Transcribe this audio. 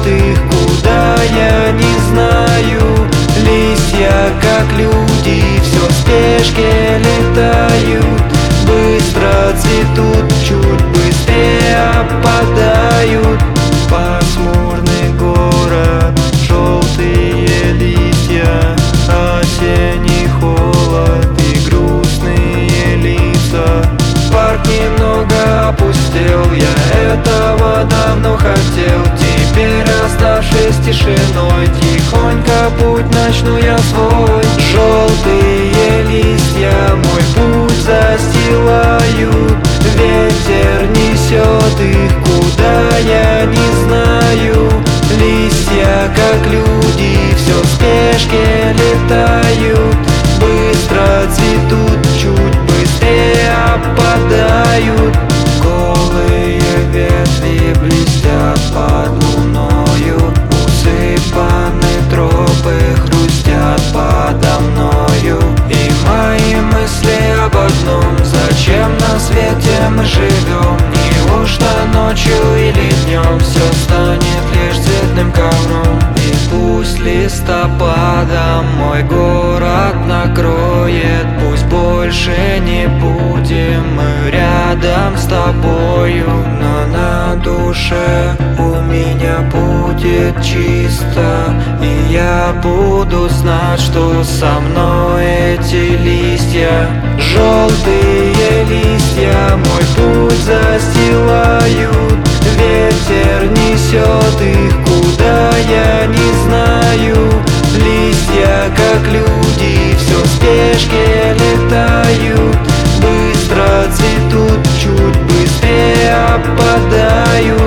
их, куда я не знаю. Листья, как люди, все в спешке летают. Быстро цветут, чуть быстрее опадают. Пасмурный город, желтые листья, осенний холод и грустные лица. Парк немного опустел, я этого давно хотел. Теперь, оставшись тишиной, тихонько путь начну я свой. Желтые листья мой путь застилают. Ветер несет их, куда я не знаю. Листья, как люди, все в спешке летают. Быстро цветут, чуть быстрее опадают. Голые ветви блестят под луною. Усыпаны тропы, хрустят подо мною. И мои мысли об одном: зачем на свете мы живем? Неужто ночью или днем все станет лишь цветным ковром? И пусть листопадом мой город накроет, пусть больше не будем мы рядом с тобою, но на душе у меня будет чисто, и я буду знать, что со мной эти листья. Желтые листья мой путь застилают. Ветер несет их, куда я не знаю. Листья, как люди, все в спешке летают. Быстро цветут, чуть быстрее опадают.